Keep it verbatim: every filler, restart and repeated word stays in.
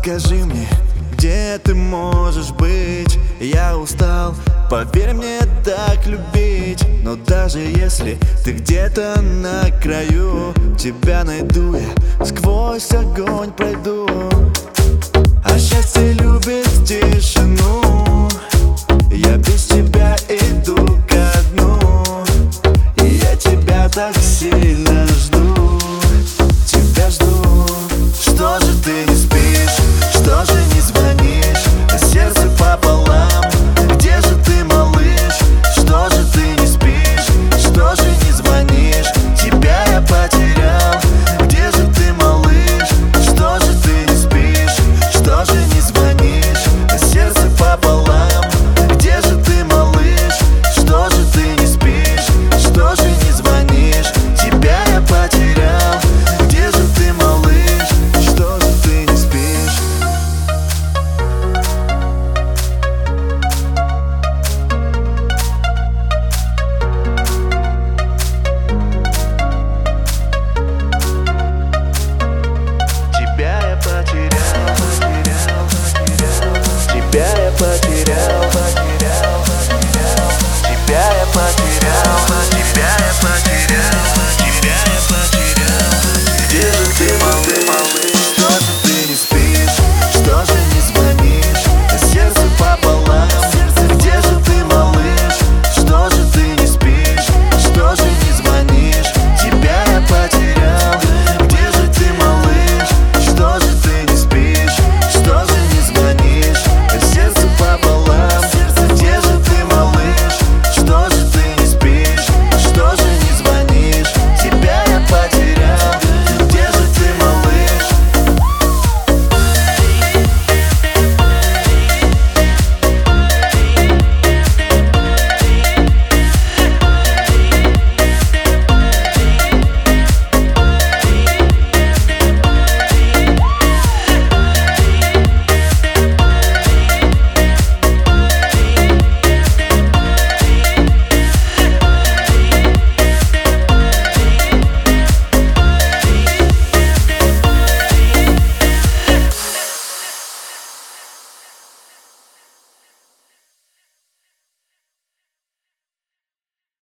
Скажи мне, где ты можешь быть? Я устал, поверь мне, так любить. Но даже если ты где-то на краю, тебя найду я, сквозь огонь пройду. А счастье любит тишину, я без тебя иду ко дну. И я тебя так сильно жду, тебя жду. Что же ты не спишь, что же не звонишь, сердце пополам? Где же ты, малыш, что же ты не спишь, что же не звонишь, тебя я потерял. Где же ты, малыш, что же ты не спишь, что же не звонишь, сердце пополам? Где же ты, малыш, что же ты не спишь, что же не звонишь, тебя я потерял. Где же ты, малыш, что же ты не спишь? Тебя я потерял, потерял, потерял. Тебя я потерял, потерял, потерял. Тебя я потерял, тебя я потерял.